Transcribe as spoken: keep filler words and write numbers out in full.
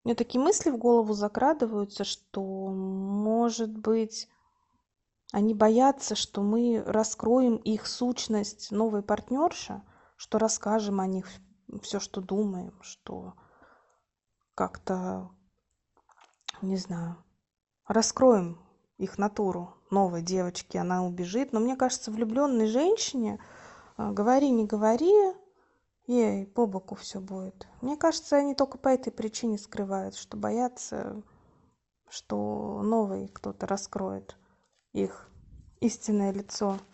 Мне такие мысли в голову закрадываются, что, может быть, они боятся, что мы раскроем их сущность новой партнерши, что расскажем о них все, что думаем, что как-то, не знаю, раскроем их натуру новой девочки, она убежит. Но мне кажется, влюбленной женщине, а, говори, не говори, ей по боку все будет. Мне кажется, они только по этой причине скрывают, что боятся, что новый кто-то раскроет их истинное лицо.